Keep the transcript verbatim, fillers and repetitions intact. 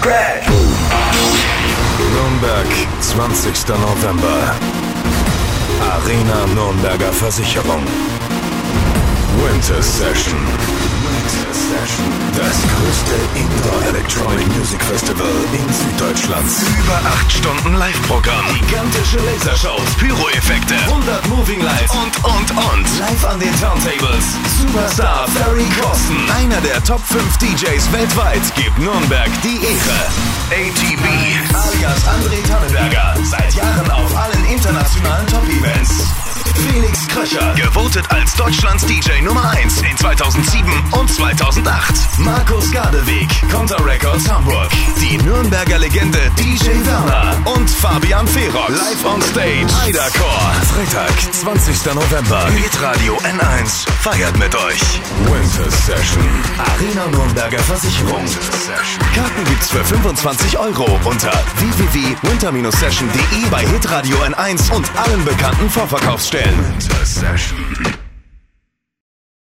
Greg. Nürnberg, zwanzigster November. Arena Nürnberger Versicherung. Winter Session. Winter Session. Das größte Indoor-Electronic Music Festival in Süddeutschland. Über acht Stunden Live-Programm. Gigantische Lasershows, Pyro-Effekte, hundert Moving Lights und, und, und. Live an den Turntables. Superstar Ferry Corsten. Einer der Top fünf D Js weltweit gibt Nürnberg die Ehre. A T B alias André Tannenberger. Seit Jahren auf allen internationalen Top-Events. Felix Kröcher, gewotet als Deutschlands D J Nummer eins in zweitausendsieben und zweitausendacht. Markus Gardeweg, Konter Records Hamburg. Die Nürnberger Legende D J Werner und Fabian Ferox. Live on Stage, Idacore. Freitag, zwanzigster November. Hitradio N eins feiert mit euch. Winter Session. Arena Nürnberger Versicherung. Karten gibt's für fünfundzwanzig Euro unter w w w punkt winter session punkt de bei Hitradio N eins und allen bekannten Vorverkaufsstellen. Winter Session.